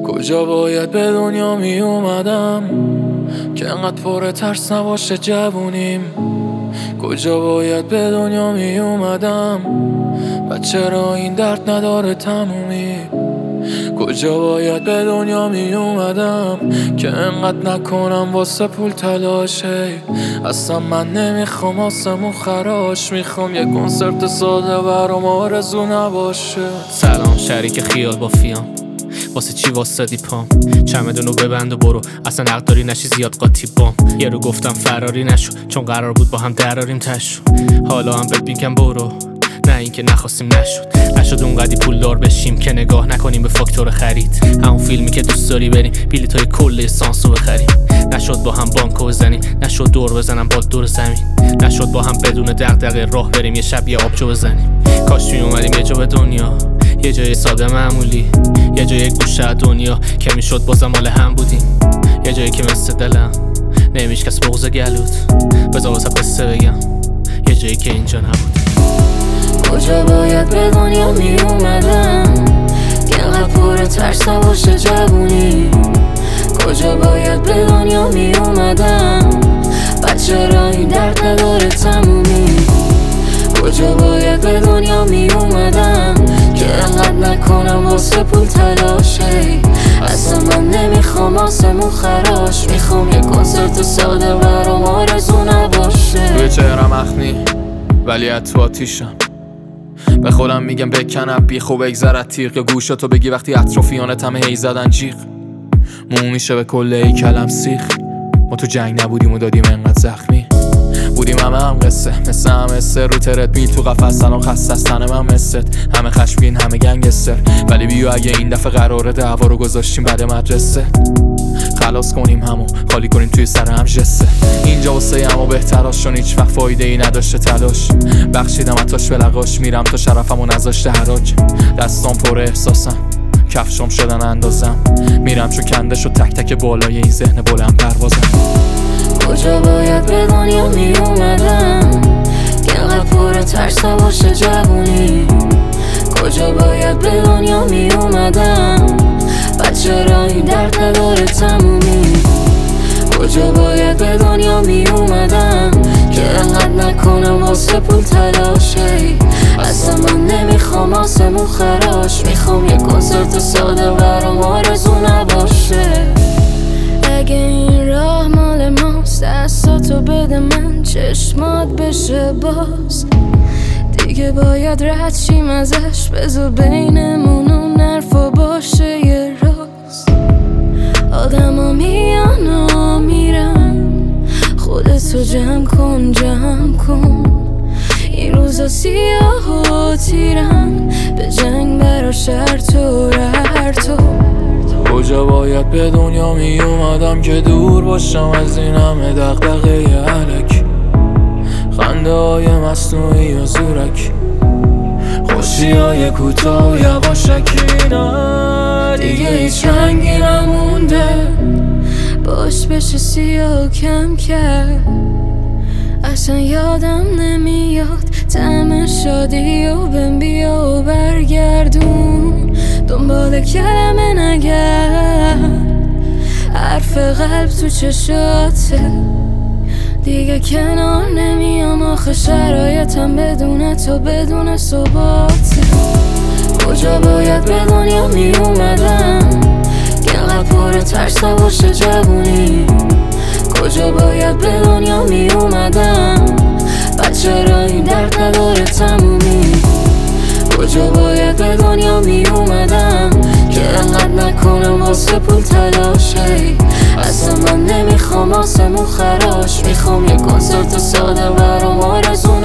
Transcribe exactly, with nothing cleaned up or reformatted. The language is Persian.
کجا باید به دنیا می اومدم که انقدر پر ترس نباشه جوونیم؟ کجا باید به دنیا می اومدم و چرا این درد نداره تمومی؟ کجا باید به دنیا می اومدم که انقدر نکنم واسه پول تلاشه؟ اصلا من نمیخوام آسمون خراش، میخوام یه کنسرت ساده برام آرزو نباشه. سلام شریک خیال با فیام، واسه چی واسدی پام؟ چمدونو ببند و برو، اصلا حق داری نشی زیاد قاطی بام. یه رو گفتم فراری نشو چون قرار بود با هم دراریم تشو. حالا هم بهت میگم برو، نه اینکه نخواستیم نشد. نشد اونقدی پول دار بشیم که نگاه نکنیم به فاکتور خرید. همون فیلمی که دوست داری بریم بلیطای کل اسانسو بخریم. نشد با هم بانکو بزنیم، نشد دور بزنم با دور زمین. نشد با هم بدون دغدغه راه بریم یه شب یه آبجو بزنیم. کاش می اومدیم یه جا به دنیا، یه جای ساده معمولی، یه جای گوشه دنیا که میشد بازم مال هم بودیم. یه جایی که مثل دلم نمیشکست بغض گلوت. بذار واسه قصه بگم یه جایی که اینجا نبود. کجا باید به دنیا می اومدم که انقدر پر ترس نباشه جوونی؟ کجا باید به دنیا می اومدم و چرا این درد نداره تمومی؟ کجا باید به دنیا می اومدم که انقدر نکنم واسه پول تلاشه؟ اصلا من نمیخوام آسمون خراش، میخوام یه کنسرت ساده برام آرزو نباشه. روی چهرم اخنی ولی تو آتیشم، به خودم میگم بکنم بی خوب بگذرد تیغ، یا گوشاتو بگی وقتی اطرافیانت همه هی زدن جیغ. مو میشه به کل ای کلم سیخ. ما تو جنگ نبودیم و دادیم انقدر زخمی بودیم، همه هم قصه مثل هم قصه رو ترد میل تو قفص. سلام خسته از تنم هم مست، همه خشمگین همه گنگستر. ولی بیو اگه این دفعه قراره دعوا رو گذاشتیم بعد مدرسه، خلاص کنیم همو خالی کنیم توی سر هم جسه. اینجا واسه همو بهتراش چون هیچ وقت فایده ای نداشته تلاش. بخشیدم اتاش به لقاش، میرم تا شرفمو نذاشته حراج. دستام پر احساسم، کفشام شدن اندازم، میرم چون کنده شد تک تک بالای این ذهن بلند پروازم. کجا باید به دنیا می اومدم که انقدر پر ترس نباشه جوونی؟ کجا باید به دنیا می اومدم و چرا این درد نداره تمومی؟ کجا باید به دنیا می اومدم که انقدر نکنم واسه پول تلاشه؟ اصلا من نمیخوام آسمون خراش، میخوام یه کنسرت ساده برام آرزو نباشه. اگه این راه مال ماست دستاتو بده من چشمات بشه باز. دیگه باید رد شیم ازش، بذار بینمون اون حرفا باشه یه راز. آدم ها میان و میرن، خودتو جمع کن جمع کن. این روزا سیاه و تیرن، به جنگ برا شرط و ررت. کجا باید به دنیا می اومدم که دور باشم از این همه دغدغه الک، خنده های مصنوعی یا زورک، خوشی های کوتاه و یواشکی. نه دیگه هیچ رنگی نمونده، باش بشه سیاه و کم کرد. اصلا یادم نمیاد طعم شادی و بهم بیا و برگردون. دنبال کلمه نگرد، حرف قلب تو چشاته. دیگه کنار نمیام آخه شرایطم بدون تو بدون ثباته. کجا باید به دنیا می اومدم که انقدر پر ترس نباشه جوونی؟ کجا باید به دنیا می اومدم و چرا این درد نداره تمومی؟ کجا باید به دنیا می اومدم که انقدر نکنم واسه پول تلاشه؟ اصلا من نمیخوام آسمون خراش، میخوام یه کنسرت ساده برام آرزو